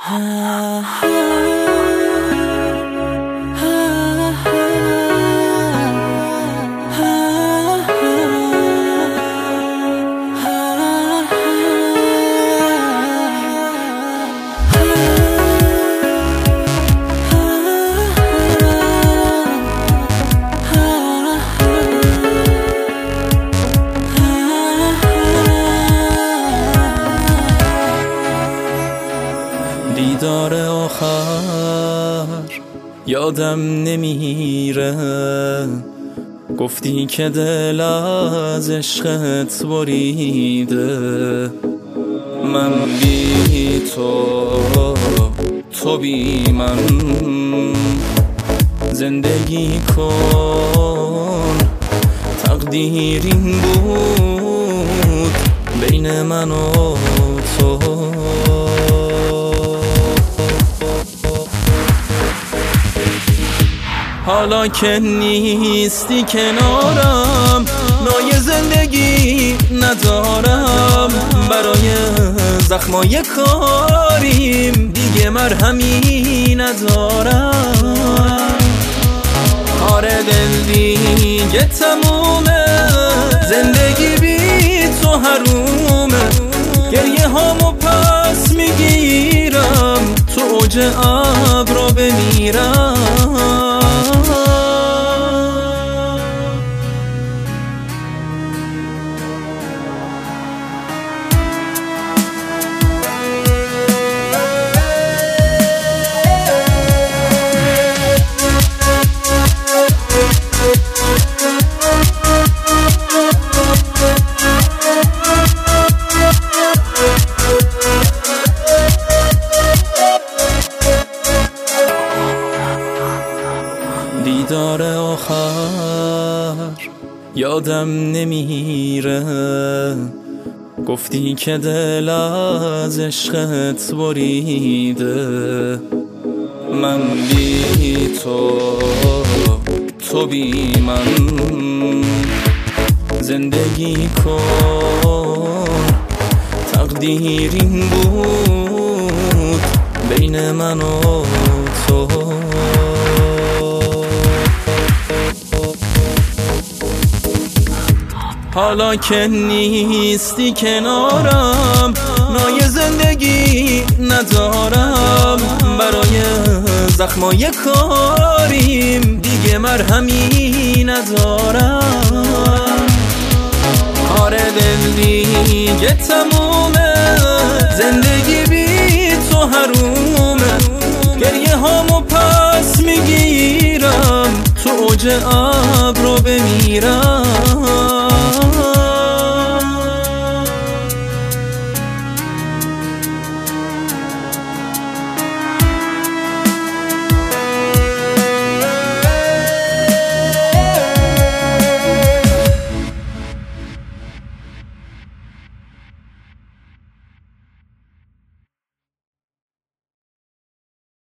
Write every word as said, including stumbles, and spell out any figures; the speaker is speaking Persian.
دیدار آخر یادم نمیره، گفتی که دل از عشقت بریده. من بی تو، تو بی من، زندگی کن. تقدیر این بود بین من و تو. حالا که نیستی کنارم، نای زندگی ندارم. برای زخمای کاریم دیگه مرهمی ندارم. آره دل دیگه تمومه، زندگی بی تو حرومه. گریه هامو پس میگیرم، تو اوج ابرو بمیرم. دیدار آخر یادم نمیره، گفتی که دل از عشقت بریده. من بی تو، تو بی من، زندگی کن. تقدیر این بود بین من و تو. حالا که نیستی کنارم، نای زندگی ندارم. برای زخمای کاریم دیگه مرهمی ندارم. آره دل دیگه تمومه، زندگی بی تو حرومه. گریه هامو پس میگیرم، تو اوج ابرو بمیرم.